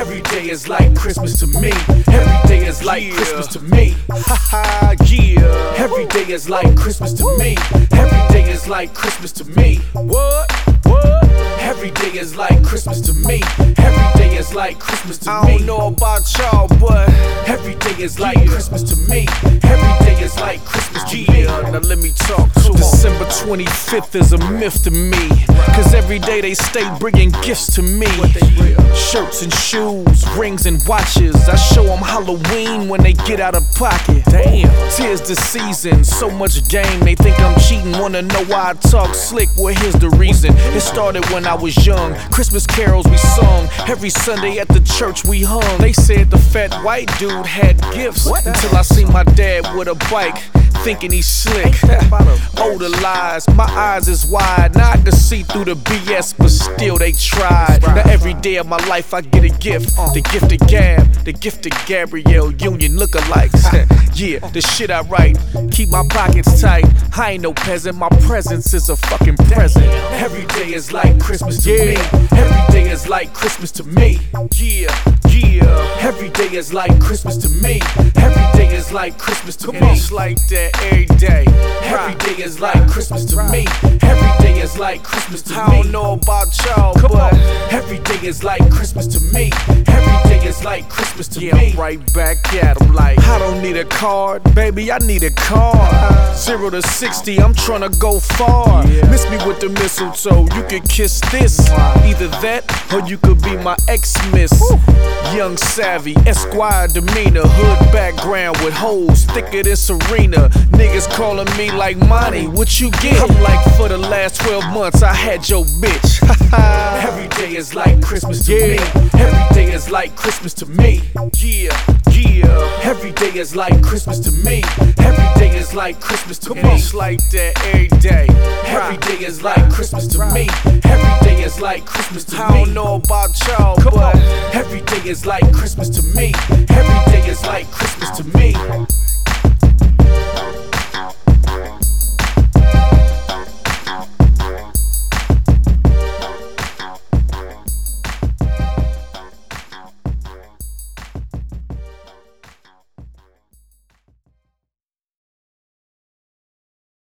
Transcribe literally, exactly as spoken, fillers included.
Every day is like Christmas to me. Every day is like Yeah. Christmas to me. Haha, yeah. Every day is like Christmas to me. Every day is like Christmas to me. What? What? Every day is like Christmas to me. Every day is like Christmas to I me. don't know about y'all, but Every day is like Christmas to me. Every day is like Christmas to me. yeah, now let me talk to 'em. December twenty-fifth is a myth to me, cause every day they stay bringing gifts to me. Shirts and shoes, rings and watches. I show them Halloween when they get out of pocket. Damn, tis the season, so much game. They think I'm cheating, wanna know why I talk slick. Well, here's the reason. It started when I was young. Christmas carols we sung. Every Sunday at the church we hung. They said the fat white dude had gifts. Until I seen my dad with a bike, thinking he's slick. Older lies, my eyes is wide. Now I can see through the B S, but still they tried. Now every day of my life I get a gift. The gift of Gab, the gift of Gabrielle Union lookalikes. Yeah, the shit I write, keep my pockets tight. I ain't no peasant, my presence is a fucking present. Every day is like Christmas to Yeah. me. Every day is like Christmas to me. Yeah, yeah. Every day is like Christmas to me. Every day is like Christmas to Come me. on, it's like that every day. Every day is like Christmas to me. Every day is like Christmas to I me. don't know about y'all, Come but on. Every day is like Christmas to me. Every day is like Christmas to yeah, me. I'm right back at 'em like I don't need a card, baby, I need a car. Zero to sixty, I'm tryna go far. Miss me with the mistletoe, you could kiss this. Either that, or you could be my ex-miss. Young savvy, Esquire demeanor, hood background with hoes thicker than Serena. Niggas calling me like Monty, what you get? I'm like, for the last twelve months, I had your bitch. Every day is like Christmas to Yeah. me. Every day is like Christmas to me. Yeah, yeah. Every day is like Christmas to me. Every day is like Christmas to Come on, me. it's like that every day. Every day is like Christmas to me. Every day is like Christmas to I me. don't know about y'all, Come but on. Every day is like Christmas to me. Every day is like Christmas